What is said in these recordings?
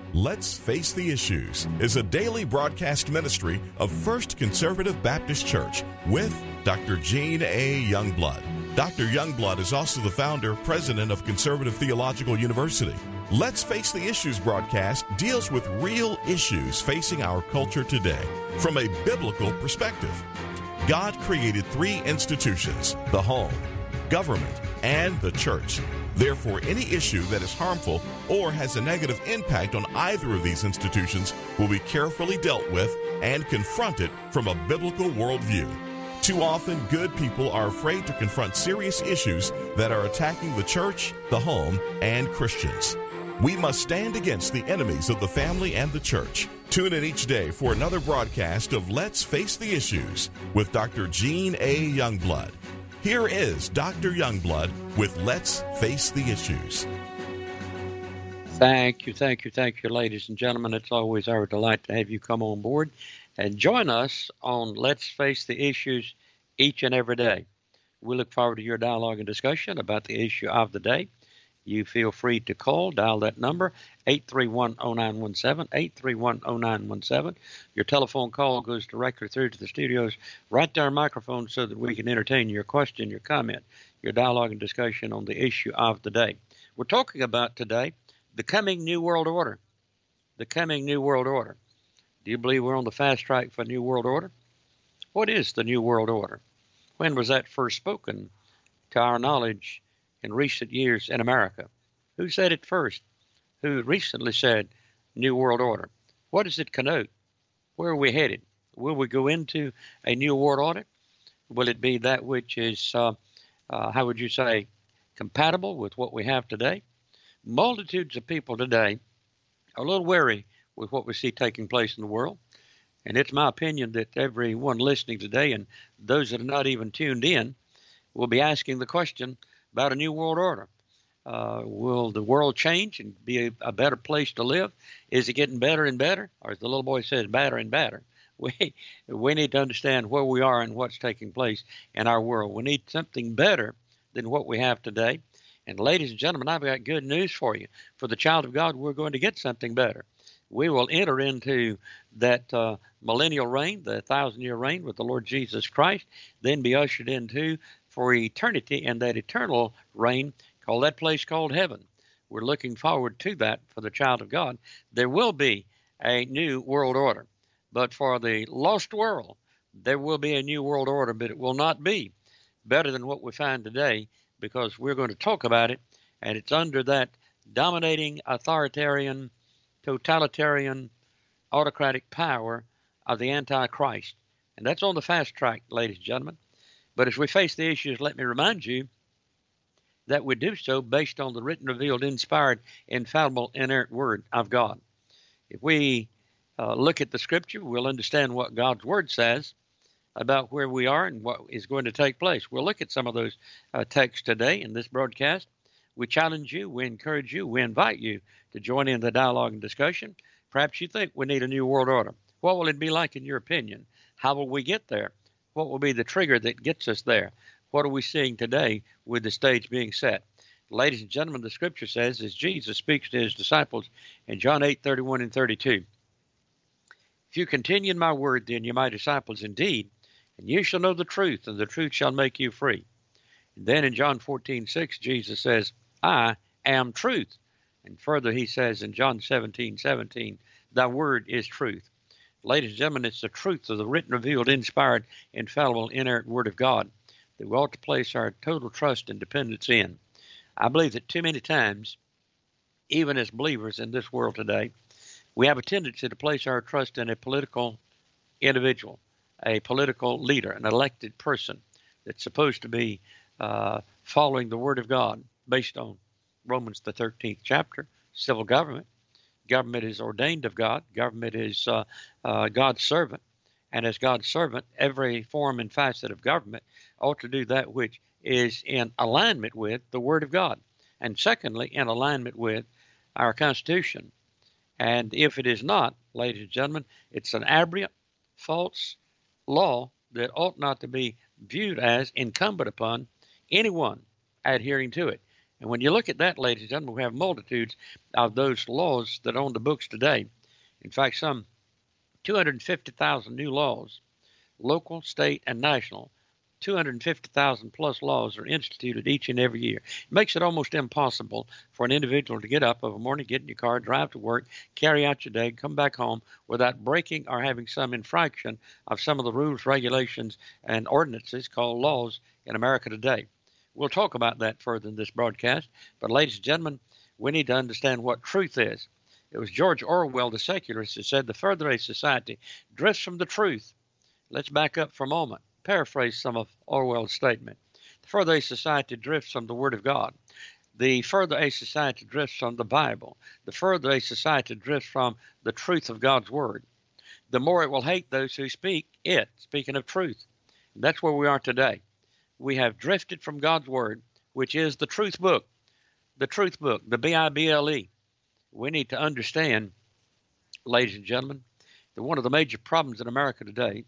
Let's Face the Issues is a daily broadcast ministry of First Conservative Baptist Church with Dr. Gene A. Youngblood. Dr. Youngblood is also the founder, president of Conservative Theological University. Let's Face the Issues broadcast deals with real issues facing our culture today from a biblical perspective. God created three institutions: the home, government, and the church. Therefore, any issue that is harmful or has a negative impact on either of these institutions will be carefully dealt with and confronted from a biblical worldview. Too often, good people are afraid to confront serious issues that are attacking the church, the home, and Christians. We must stand against the enemies of the family and the church. Tune in each day for another broadcast of Let's Face the Issues with Dr. Gene A. Youngblood. Here is Dr. Youngblood with Let's Face the Issues. Thank you, ladies and gentlemen. It's always our delight to have you come on board and join us on Let's Face the Issues each and every day. We look forward to your dialogue and discussion about the issue of the day. You feel free to call, dial that number, 831-0917, 831-0917. Your telephone call goes directly through to the studios, right to our microphone so that we can entertain your question, your comment, your dialogue and discussion on the issue of the day. We're talking about today the coming New World Order. The coming New World Order. Do you believe we're on the fast track for New World Order? What is the New World Order? When was that first spoken to our knowledge in recent years in America? Who said it first? Who recently said New World Order? What does it connote? Where are we headed? Will we go into a New World Order? Will it be that which is, how would you say, compatible with what we have today? Multitudes of people today are a little wary with what we see taking place in the world. And it's my opinion that everyone listening today and those that are not even tuned in will be asking the question about a new world order. Will the world change and be a better place to live? Is it getting better and better? Or as the little boy says, badder and badder? We need to understand where we are and what's taking place in our world. We need something better than what we have today. And ladies and gentlemen, I've got good news for you. For the child of God, we're going to get something better. We will enter into that millennial reign, the 1,000-year reign with the Lord Jesus Christ, then be ushered into for eternity in that eternal reign, call that place called heaven. We're looking forward to that for the child of God. There will be a new world order. But for the lost world, there will be a new world order, but it will not be better than what we find today, because we're going to talk about it, and it's under that dominating, authoritarian, totalitarian, autocratic power of the Antichrist. And that's on the fast track, ladies and gentlemen. But as we face the issues, let me remind you that we do so based on the written, revealed, inspired, infallible, inerrant Word of God. If we look at the Scripture, we'll understand what God's Word says about where we are and what is going to take place. We'll look at some of those texts today in this broadcast. We challenge you, we encourage you, we invite you to join in the dialogue and discussion. Perhaps you think we need a new world order. What will it be like in your opinion? How will we get there? What will be the trigger that gets us there? What are we seeing today with the stage being set? Ladies and gentlemen, the Scripture says, as Jesus speaks to his disciples in John 8:31 and 32, if you continue in my word, then you're my disciples indeed, and you shall know the truth, and the truth shall make you free. And then in John 14:6, Jesus says, I am truth. And further, he says in John 17:17, thy word is truth. Ladies and gentlemen, it's the truth of the written, revealed, inspired, infallible, inerrant Word of God that we ought to place our total trust and dependence in. I believe that too many times, even as believers in this world today, we have a tendency to place our trust in a political individual, a political leader, an elected person that's supposed to be following the Word of God based on Romans, the 13th chapter, civil government. Government is ordained of God. Government is God's servant. And as God's servant, every form and facet of government ought to do that which is in alignment with the Word of God. And secondly, in alignment with our Constitution. And if it is not, ladies and gentlemen, it's an aberrant, false law that ought not to be viewed as incumbent upon anyone adhering to it. And when you look at that, ladies and gentlemen, we have multitudes of those laws that are on the books today. In fact, some 250,000 new laws, local, state, and national, 250,000 plus laws are instituted each and every year. It makes it almost impossible for an individual to get up of a morning, get in your car, drive to work, carry out your day, come back home without breaking or having some infraction of some of the rules, regulations, and ordinances called laws in America today. We'll talk about that further in this broadcast, but ladies and gentlemen, we need to understand what truth is. It was George Orwell, the secularist, who said, the further a society drifts from the truth. Let's back up for a moment. Paraphrase some of Orwell's statement. The further a society drifts from the Word of God, the further a society drifts from the Bible, the further a society drifts from the truth of God's Word, the more it will hate those who speak it, speaking of truth. And that's where we are today. We have drifted from God's Word, which is the truth book, the Bible. We need to understand, ladies and gentlemen, that one of the major problems in America today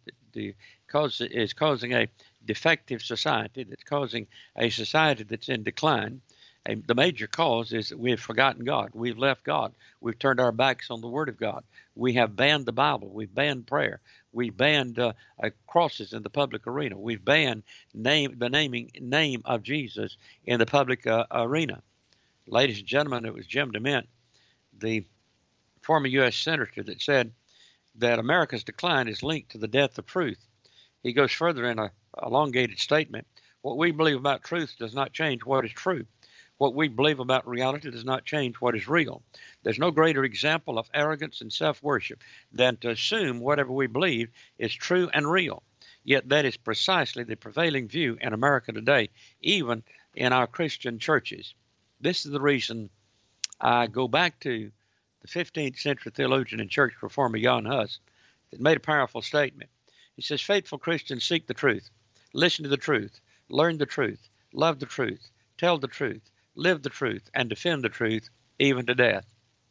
is causing a defective society, that's causing a society that's in decline. And the major cause is that we have forgotten God. We've left God. We've turned our backs on the Word of God. We have banned the Bible. We've banned prayer. We've banned crosses in the public arena. We've banned the name of Jesus in the public arena. Ladies and gentlemen, it was Jim DeMint, the former U.S. Senator, that said that America's decline is linked to the death of truth. He goes further in a elongated statement. What we believe about truth does not change what is true. What we believe about reality does not change what is real. There's no greater example of arrogance and self-worship than to assume whatever we believe is true and real. Yet that is precisely the prevailing view in America today, even in our Christian churches. This is the reason I go back to the 15th century theologian and church reformer Jan Hus that made a powerful statement. He says, faithful Christians seek the truth, listen to the truth, learn the truth, love the truth, tell the truth, live the truth, and defend the truth, even to death.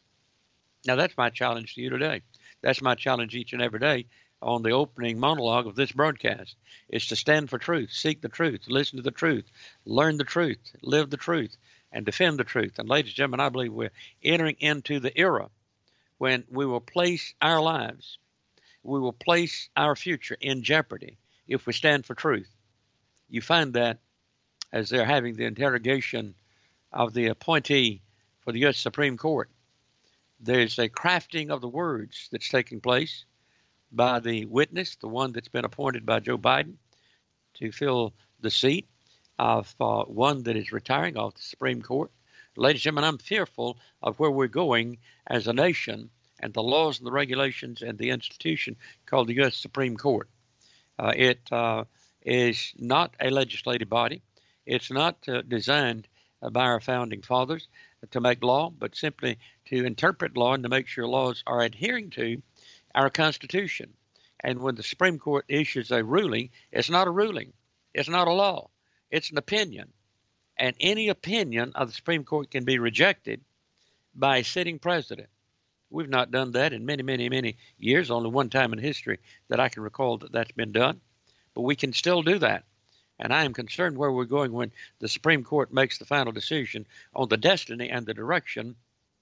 Now, that's my challenge to you today. That's my challenge each and every day on the opening monologue of this broadcast, is to stand for truth, seek the truth, listen to the truth, learn the truth, live the truth, and defend the truth. And ladies and gentlemen, I believe we're entering into the era when we will place our lives, we will place our future in jeopardy if we stand for truth. You find that as they're having the interrogation of the appointee for the U.S. Supreme Court, there's a crafting of the words that's taking place by the witness, the one that's been appointed by Joe Biden to fill the seat of one that is retiring off the Supreme Court. Ladies and gentlemen, I'm fearful of where we're going as a nation and the laws and the regulations and the institution called the U.S. Supreme Court. It is not a legislative body. It's not designed by our founding fathers to make law, but simply to interpret law and to make sure laws are adhering to our Constitution. And when the Supreme Court issues a ruling, it's not a ruling. It's not a law. It's an opinion. And any opinion of the Supreme Court can be rejected by a sitting president. We've not done that in many, many, many years. Only one time in history that I can recall that that's been done. But we can still do that. And I am concerned where we're going when the Supreme Court makes the final decision on the destiny and the direction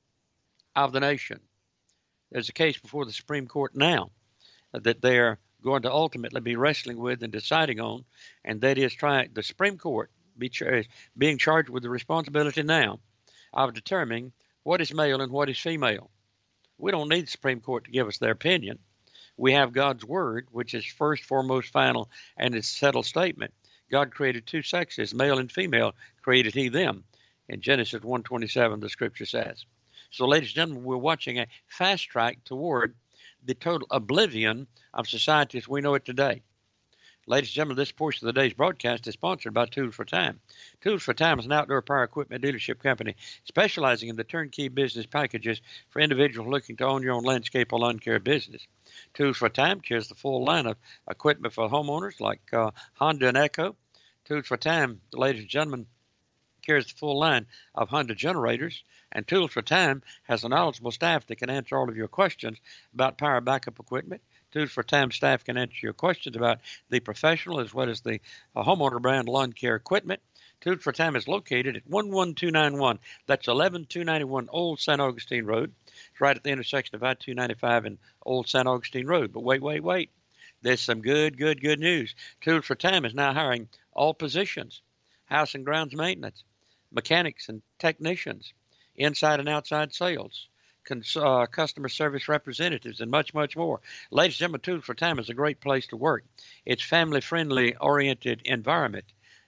of the nation. There's a case before the Supreme Court now that they're going to ultimately be wrestling with and deciding on, and that is the Supreme Court being charged with the responsibility now of determining what is male and what is female. We don't need the Supreme Court to give us their opinion. We have God's Word, which is first, foremost, final, and it's a settled statement. God created two sexes, male and female, created he them. In Genesis 1:27, the scripture says. So, ladies and gentlemen, we're watching a fast track toward the total oblivion of society as we know it today. Ladies and gentlemen, this portion of the day's broadcast is sponsored by Tools for Time. Tools for Time is an outdoor power equipment dealership company specializing in the turnkey business packages for individuals looking to own your own landscape or lawn care business. Tools for Time carries the full line of equipment for homeowners like Honda and Echo. Tools for Time, ladies and gentlemen, carries the full line of Honda generators. And Tools for Time has a knowledgeable staff that can answer all of your questions about power backup equipment. Tools for Time staff can answer your questions about the professional as well as the homeowner brand lawn care equipment. Tools for Time is located at 11291. That's 11291 Old St. Augustine Road. It's right at the intersection of I-295 and Old St. Augustine Road. But wait. There's some good news. Tools for Time is now hiring all positions: house and grounds maintenance, mechanics and technicians, inside and outside sales, customer service representatives, and much more. Ladies and gentlemen, Tools for Time is a great place to work. It's family-friendly oriented environment.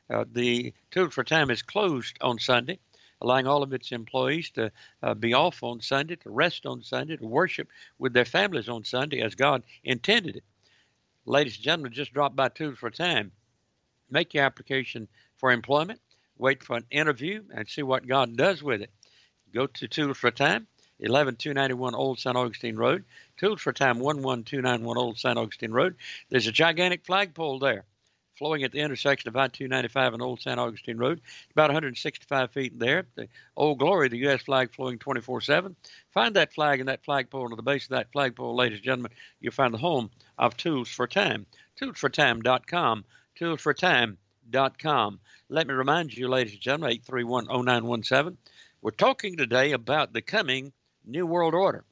The Tools for Time is closed on Sunday, allowing all of its employees to be off on Sunday, to rest on Sunday, to worship with their families on Sunday as God intended it. Ladies and gentlemen, just drop by Tools for Time. Make your application for employment. Wait for an interview and see what God does with it. Go to Tools for Time, 11291 Old St. Augustine Road. Tools for Time, 11291 Old St. Augustine Road. There's a gigantic flagpole there, flowing at the intersection of I-295 and Old St. Augustine Road. It's about 165 feet there. The Old Glory, the U.S. flag, flowing 24/7. Find that flag and that flagpole, and at the base of that flagpole, ladies and gentlemen, you'll find the home of Tools for Time. ToolsForTime.com. ToolsForTime.com. Let me remind you, ladies and gentlemen, 831-0917. We're talking today about the coming New World Order.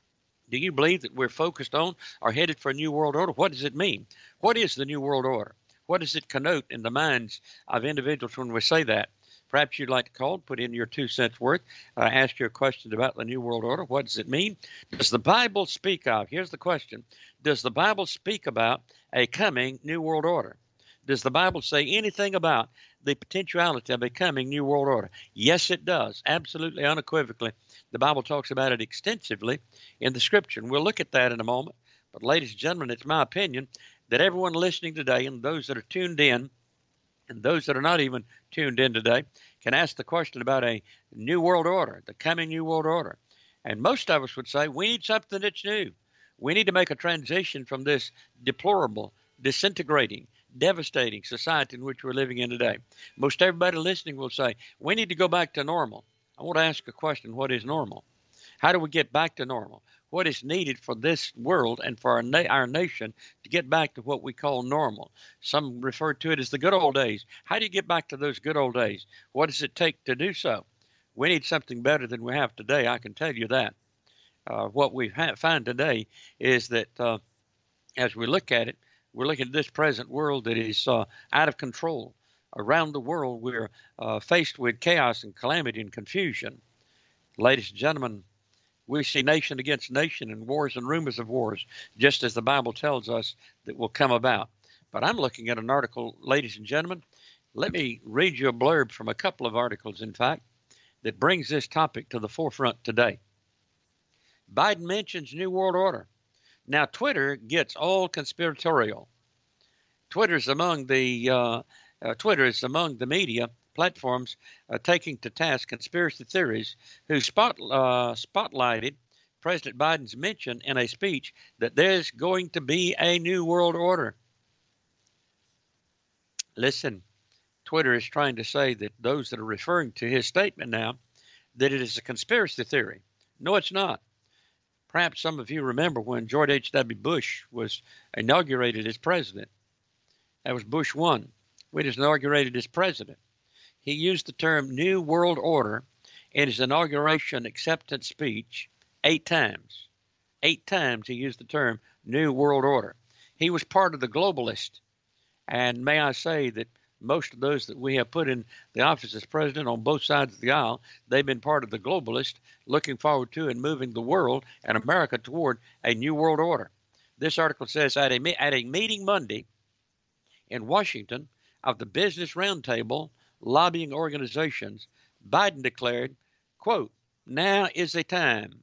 Do you believe that we're focused on or headed for a New World Order? What does it mean? What is the New World Order? What does it connote in the minds of individuals when we say that? Perhaps you'd like to call, put in your 2 cents worth, ask your question about the New World Order. What does it mean? Does the Bible speak of, here's the question, does the Bible speak about a coming New World Order? Does the Bible say anything about the potentiality of a coming New World Order? Yes, it does. Absolutely, unequivocally. The Bible talks about it extensively in the Scripture. And we'll look at that in a moment. But ladies and gentlemen, it's my opinion that everyone listening today, and those that are tuned in, and those that are not even tuned in today, can ask the question about a New World Order, the coming New World Order. And most of us would say, we need something that's new. We need to make a transition from this deplorable, disintegrating, devastating society in which we're living in today. Most everybody listening will say, we need to go back to normal. I want to ask a question, what is normal? How do we get back to normal? What is needed for this world and for our nation to get back to what we call normal? Some refer to it as the good old days. How do you get back to those good old days? What does it take to do so? We need something better than we have today, I can tell you that. What we find today is that as we look at it, we're looking at this present world that is out of control. Around the world, we're faced with chaos and calamity and confusion. Ladies and gentlemen, we see nation against nation and wars and rumors of wars, just as the Bible tells us that will come about. But I'm looking at an article, ladies and gentlemen. Let me read you a blurb from a couple of articles, in fact, that brings this topic to the forefront today. Biden mentions New World Order. Now, Twitter gets all conspiratorial. Twitter is among the media platforms taking to task conspiracy theories who spotlighted President Biden's mention in a speech that there's going to be a new world order. Listen, Twitter is trying to say that those that are referring to his statement now, that it is a conspiracy theory. No, it's not. Perhaps some of you remember when George H.W. Bush was inaugurated as president. That was Bush 1. When he was inaugurated as president, he used the term New World Order in his inauguration acceptance speech 8 times. 8 times he used the term New World Order. He was part of the globalists. And may I say that most of those that we have put in the office as president on both sides of the aisle, they've been part of the globalists looking forward to and moving the world and America toward a new world order. This article says at a meeting Monday in Washington of the Business Roundtable lobbying organizations, Biden declared, quote, now is the time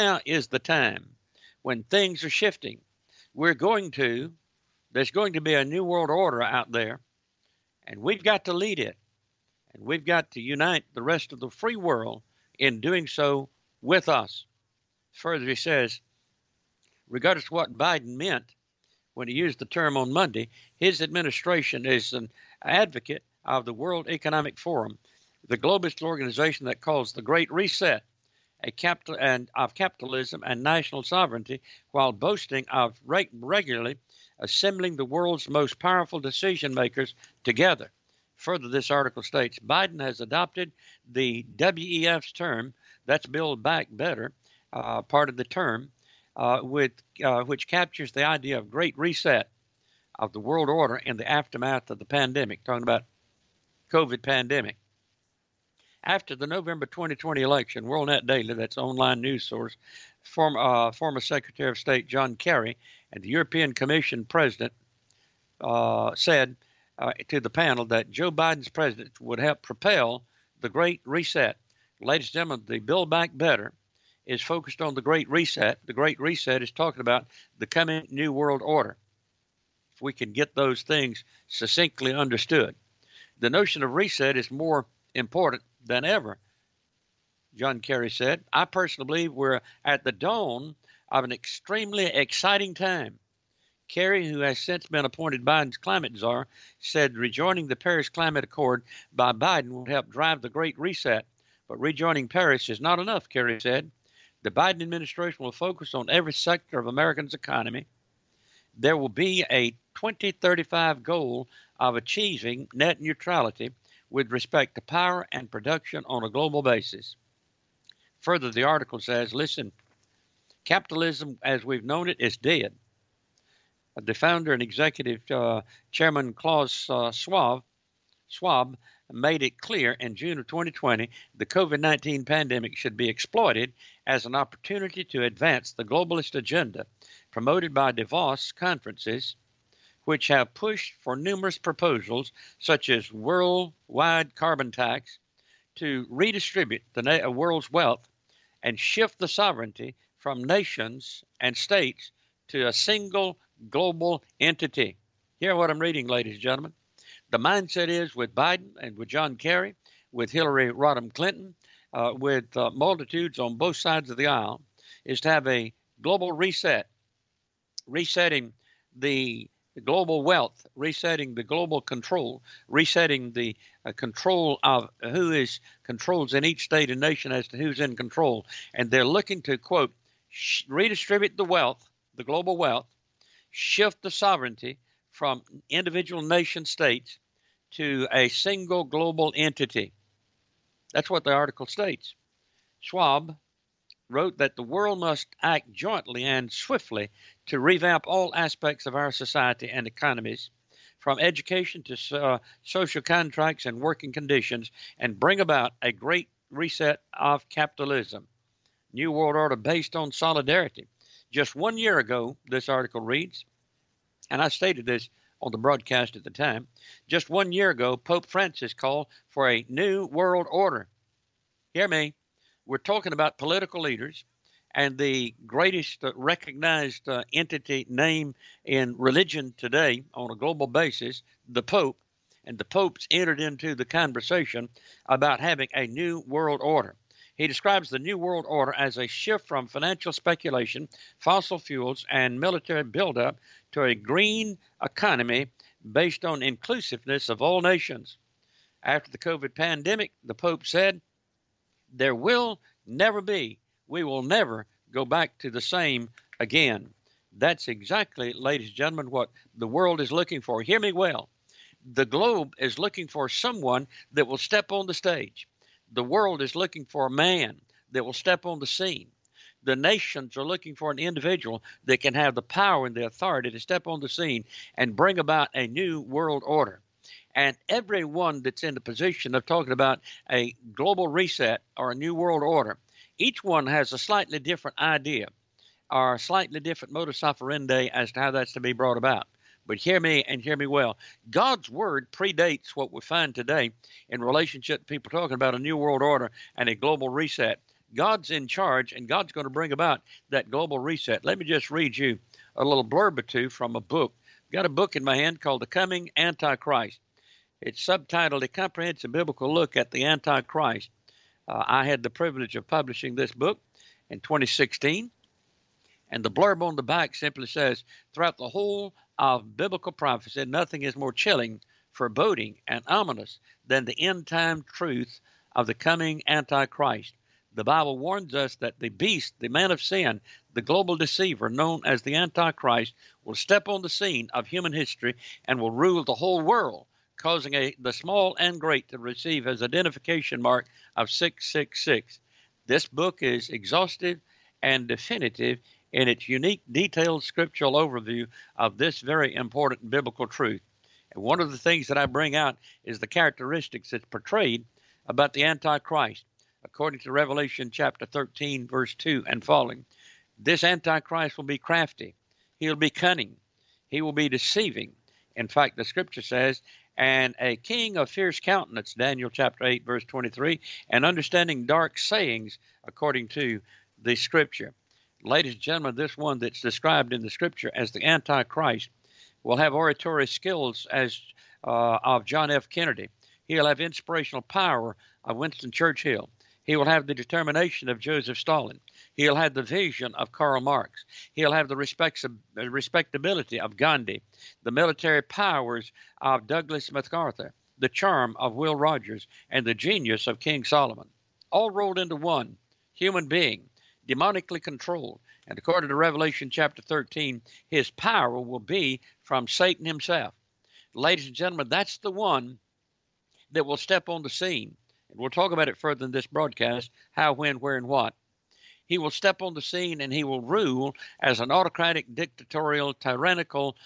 when things are shifting. There's going to be a new world order out there, and we've got to lead it, and we've got to unite the rest of the free world in doing so with us. Further, he says, regardless of what Biden meant when he used the term on Monday, his administration is an advocate of the World Economic Forum, the globalist organization that calls the Great Reset of capitalism and national sovereignty, while boasting of regularly assembling the world's most powerful decision makers together. Further, this article states Biden has adopted the WEF's term, that's Build Back Better, part of the term, which captures the idea of great reset of the world order in the aftermath of the pandemic, talking about COVID pandemic. After the November 2020 election, WorldNet Daily, that's an online news source, former Secretary of State John Kerry and the European Commission President said to the panel that Joe Biden's presidency would help propel the Great Reset. Ladies and gentlemen, the Build Back Better is focused on the Great Reset. The Great Reset is talking about the coming New World Order. If we can get those things succinctly understood. The notion of reset is more important than ever, John Kerry said. I personally believe we're at the dawn of an extremely exciting time. Kerry, who has since been appointed Biden's climate czar, said rejoining the Paris Climate Accord by Biden will help drive the Great Reset. But rejoining Paris is not enough, Kerry said. The Biden administration will focus on every sector of Americans' economy. There will be a 2035 goal of achieving net neutrality with respect to power and production on a global basis. Further, the article says, listen, capitalism as we've known it is dead. The founder and executive chairman Klaus Schwab made it clear in June of 2020 the COVID-19 pandemic should be exploited as an opportunity to advance the globalist agenda promoted by Davos conferences, which have pushed for numerous proposals such as worldwide carbon tax to redistribute the world's wealth and shift the sovereignty from nations and states to a single global entity. Hear what I'm reading, ladies and gentlemen. The mindset is with Biden and with John Kerry, with Hillary Rodham Clinton, with multitudes on both sides of the aisle, is to have a global reset, resetting the global wealth, resetting the global control, resetting the control of who controls in each state and nation as to who's in control. And they're looking to, quote, redistribute the wealth, the global wealth, shift the sovereignty from individual nation states to a single global entity. That's what the article states. Schwab wrote that the world must act jointly and swiftly to revamp all aspects of our society and economies, from education to social contracts and working conditions, and bring about a great reset of capitalism. New World Order based on solidarity. Just 1 year ago, this article reads, and I stated this on the broadcast at the time, just 1 year ago, Pope Francis called for a new world order. Hear me. We're talking about political leaders, and the greatest recognized entity name in religion today on a global basis, the Pope, and the Pope's entered into the conversation about having a new world order. He describes the New World Order as a shift from financial speculation, fossil fuels, and military buildup to a green economy based on inclusiveness of all nations. After the COVID pandemic, the Pope said, we will never go back to the same again. That's exactly, ladies and gentlemen, what the world is looking for. Hear me well. The globe is looking for someone that will step on the stage. The world is looking for a man that will step on the scene. The nations are looking for an individual that can have the power and the authority to step on the scene and bring about a new world order. And everyone that's in the position of talking about a global reset or a new world order, each one has a slightly different idea or a slightly different modus operandi as to how that's to be brought about. But hear me and hear me well. God's word predates what we find today in relationship to people talking about a new world order and a global reset. God's in charge, and God's going to bring about that global reset. Let me just read you a little blurb or two from a book. I've got a book in my hand called The Coming Antichrist. It's subtitled A Comprehensive Biblical Look at the Antichrist. I had the privilege of publishing this book in 2016. And the blurb on the back simply says, throughout the whole of biblical prophecy, nothing is more chilling, foreboding, and ominous than the end-time truth of the coming Antichrist. The Bible warns us that the beast, the man of sin, the global deceiver known as the Antichrist, will step on the scene of human history and will rule the whole world causing the small and great to receive his identification mark of 666. This book is exhaustive and definitive in its unique, detailed scriptural overview of this very important biblical truth. And one of the things that I bring out is the characteristics that's portrayed about the Antichrist. According to Revelation chapter 13, verse 2 and following, this Antichrist will be crafty. He'll be cunning. He will be deceiving. In fact, the scripture says, and a king of fierce countenance, Daniel chapter 8, verse 23, and understanding dark sayings, according to the scripture. Ladies and gentlemen, this one that's described in the scripture as the Antichrist will have oratory skills as of John F. Kennedy. He'll have inspirational power of Winston Churchill. He will have the determination of Joseph Stalin. He'll have the vision of Karl Marx. He'll have the respectability of Gandhi, the military powers of Douglas MacArthur, the charm of Will Rogers, and the genius of King Solomon, all rolled into one human being, demonically controlled. And according to Revelation chapter 13, his power will be from Satan himself. Ladies and gentlemen, that's the one that will step on the scene. And we'll talk about it further in this broadcast, how, when, where, and what. He will step on the scene and he will rule as an autocratic, dictatorial, tyrannical,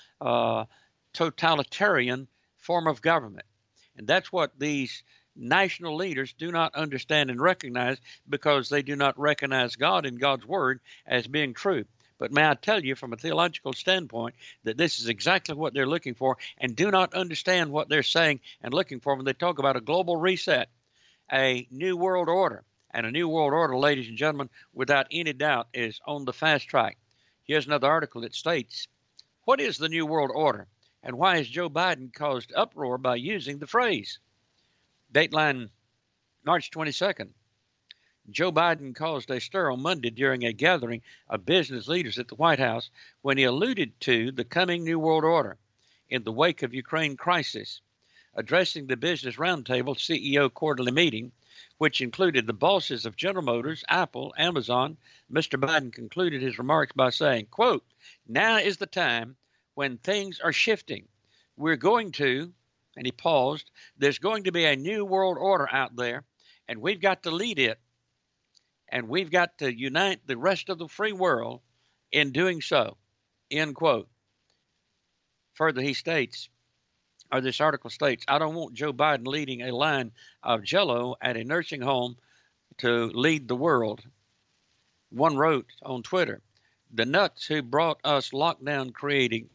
totalitarian form of government. And that's what these national leaders do not understand and recognize, because they do not recognize God and God's word as being true. But may I tell you from a theological standpoint that this is exactly what they're looking for, and do not understand what they're saying and looking for when they talk about a global reset, a new world order. And a new world order, ladies and gentlemen, without any doubt, is on the fast track. Here's another article that states, what is the new world order, and why has Joe Biden caused uproar by using the phrase? Dateline, March 22nd. Joe Biden caused a stir on Monday during a gathering of business leaders at the White House when he alluded to the coming New World Order in the wake of Ukraine crisis. Addressing the Business Roundtable CEO quarterly meeting, which included the bosses of General Motors, Apple, Amazon, Mr. Biden concluded his remarks by saying, quote, now is the time when things are shifting. We're going to, and he paused, there's going to be a new world order out there, and we've got to lead it. And we've got to unite the rest of the free world in doing so, end quote. Further, he states, or this article states, I don't want Joe Biden leading a line of Jell-O at a nursing home to lead the world. One wrote on Twitter, the nuts who brought us lockdowns, creating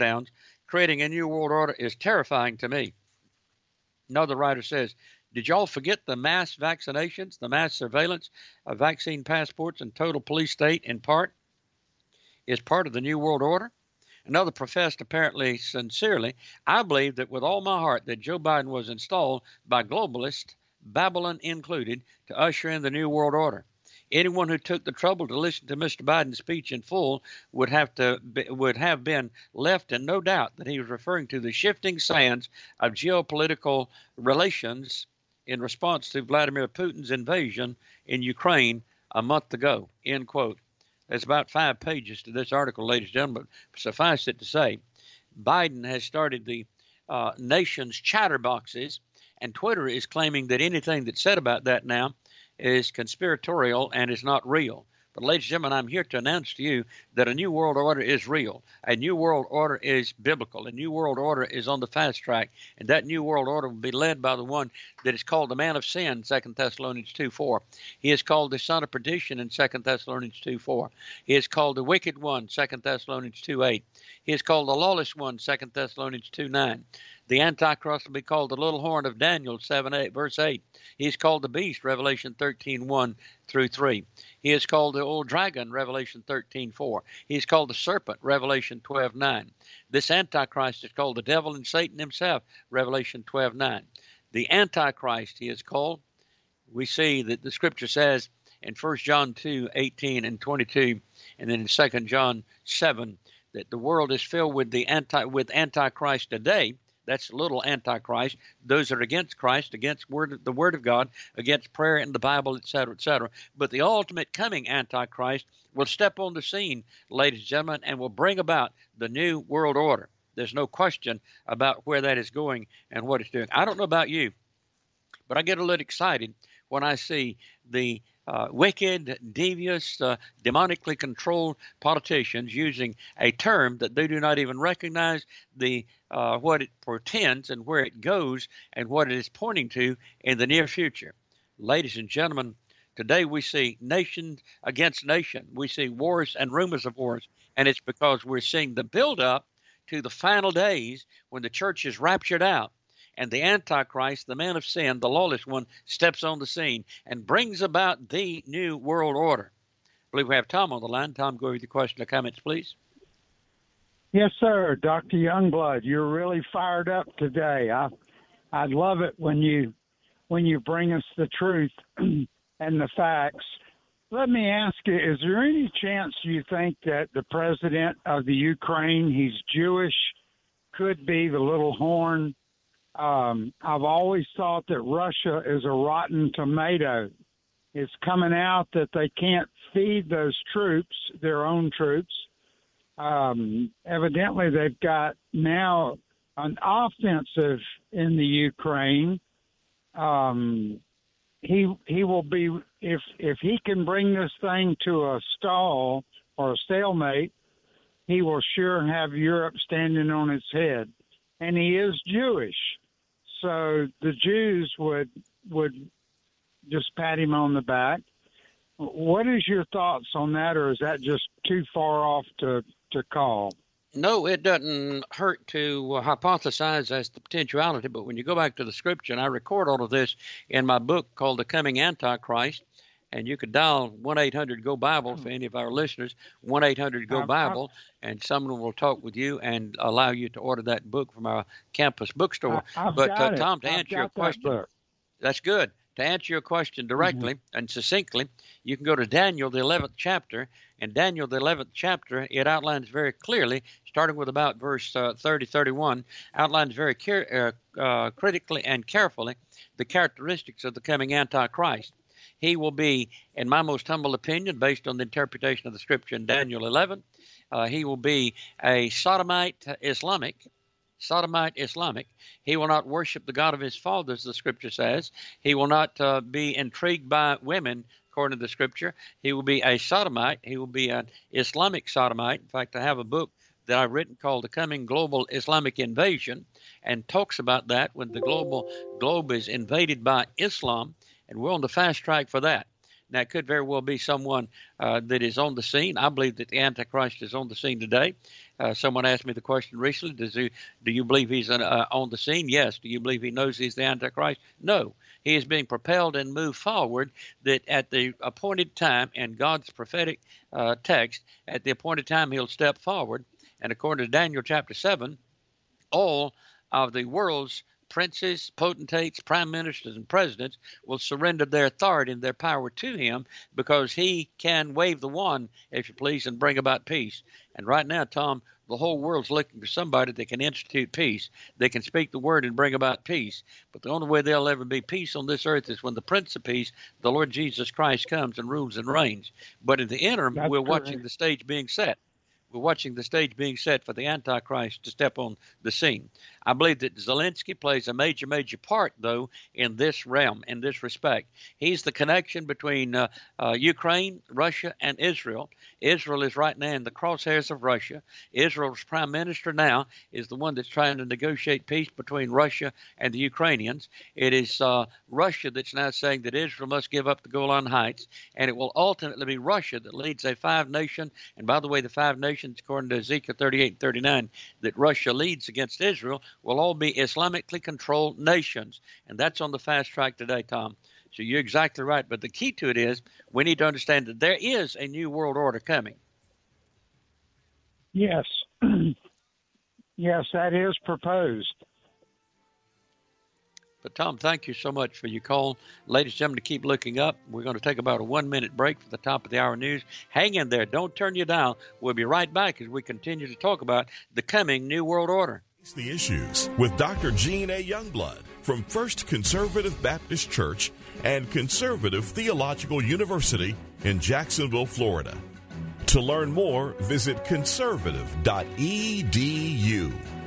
a new world order is terrifying to me. Another writer says, did y'all forget the mass vaccinations, the mass surveillance of vaccine passports and total police state in part is part of the New World Order? Another professed apparently sincerely, I believe that with all my heart that Joe Biden was installed by globalists, Babylon included, to usher in the New World Order. Anyone who took the trouble to listen to Mr. Biden's speech in full would have been left in no doubt that he was referring to the shifting sands of geopolitical relations in response to Vladimir Putin's invasion in Ukraine a month ago, end quote. There's about 5 pages to this article, ladies and gentlemen. Suffice it to say, Biden has started the nation's chatterboxes, and Twitter is claiming that anything that's said about that now is conspiratorial and is not real. But ladies and gentlemen, I'm here to announce to you that a new world order is real. A new world order is biblical. A new world order is on the fast track. And that new world order will be led by the one that is called the man of sin, 2 Thessalonians 2:4. He is called the son of perdition in 2 Thessalonians 2:4. He is called the wicked one, 2 Thessalonians 2:8. He is called the lawless one, 2 Thessalonians 2:9. The Antichrist will be called the little horn of Daniel 7:8, verse 8. He is called the beast, Revelation 13:1 through 3. He is called the old dragon, Revelation 13:4. He is called the serpent, Revelation 12:9. This Antichrist is called the devil and Satan himself, Revelation 12:9. The Antichrist, he is called. We see that the scripture says in 1 John 2:18 and 22, and then in 2 John 7, that the world is filled with Antichrist today. That's little Antichrist. Those are against Christ, against the Word of God, against prayer and the Bible, etc., etc. But the ultimate coming Antichrist will step on the scene, ladies and gentlemen, and will bring about the new world order. There's no question about where that is going and what it's doing. I don't know about you, but I get a little excited when I see the wicked, devious, demonically controlled politicians using a term that they do not even recognize the what it portends and where it goes and what it is pointing to in the near future. Ladies and gentlemen, today we see nation against nation. We see wars and rumors of wars, and it's because we're seeing the build-up to the final days when the church is raptured out and the Antichrist, the man of sin, the lawless one, steps on the scene and brings about the new world order. I believe we have Tom on the line. Tom, go with your question or comments, please. Yes, sir. Dr. Youngblood, you're really fired up today. I love it when you bring us the truth and the facts. Let me ask you, is there any chance you think that the president of the Ukraine, he's Jewish, could be the little horn? I've always thought that Russia is a rotten tomato. It's coming out that they can't feed those troops, their own troops. Evidently, they've got now an offensive in the Ukraine. He will be, if he can bring this thing to a stall or a stalemate, he will sure have Europe standing on its head. And he is Jewish. So the Jews would just pat him on the back. What is your thoughts on that, or is that just too far off to call? No, it doesn't hurt to hypothesize as the potentiality, but when you go back to the scripture, and I record all of this in my book called The Coming Antichrist, and you could dial 1-800-GO-BIBLE for any of our listeners, 1-800-GO-BIBLE, and someone will talk with you and allow you to order that book from our campus bookstore. But Tom, to answer your question, that's good. To answer your question directly and succinctly, you can go to Daniel, the 11th chapter, and Daniel, the 11th chapter, it outlines very clearly, starting with about verse 30-31, outlines very critically and carefully the characteristics of the coming Antichrist. He will be, in my most humble opinion, based on the interpretation of the scripture in Daniel 11, he will be a Sodomite Islamic. He will not worship the God of his fathers, the scripture says. He will not be intrigued by women, according to the scripture. He will be a Sodomite. He will be an Islamic Sodomite. In fact, I have a book that I've written called The Coming Global Islamic Invasion, and talks about that when the globe is invaded by Islam, and we're on the fast track for that. Now, it could very well be someone that is on the scene. I believe that the Antichrist is on the scene today. Someone asked me the question recently, do you believe he's on the scene? Yes. Do you believe he knows he's the Antichrist? No. He is being propelled and moved forward that at the appointed time, in God's prophetic text, at the appointed time he'll step forward. And according to Daniel chapter 7, all of the world's princes, potentates, prime ministers, and presidents will surrender their authority and their power to him, because he can wave the wand, if you please, and bring about peace. And right now, Tom, the whole world's looking for somebody that can institute peace. They can speak the word and bring about peace. But the only way there'll ever be peace on this earth is when the Prince of Peace, the Lord Jesus Christ, comes and rules and reigns. But in the interim, we're watching the stage being set. We're watching the stage being set for the Antichrist to step on the scene. I believe that Zelensky plays a major part, though, in this realm, in this respect. He's the connection between Ukraine, Russia, and Israel. Israel is right now in the crosshairs of Russia. Israel's prime minister now is the one that's trying to negotiate peace between Russia and the Ukrainians. It is Russia that's now saying that Israel must give up the Golan Heights, and it will ultimately be Russia that leads a five-nation, and by the way, the five nations, according to Ezekiel 38 and 39, that Russia leads against Israel, will all be Islamically controlled nations. And that's on the fast track today, Tom. So you're exactly right. But the key to it is we need to understand that there is a new world order coming. Yes. Yes, that is proposed. But, Tom, thank you so much for your call. Ladies and gentlemen, to keep looking up, we're going to take about a 1-minute break for the top of the hour news. Hang in there. Don't turn you down. We'll be right back as we continue to talk about the coming New World Order. The Issues with Dr. Gene A. Youngblood from First Conservative Baptist Church and Conservative Theological University in Jacksonville, Florida. To learn more, visit conservative.edu.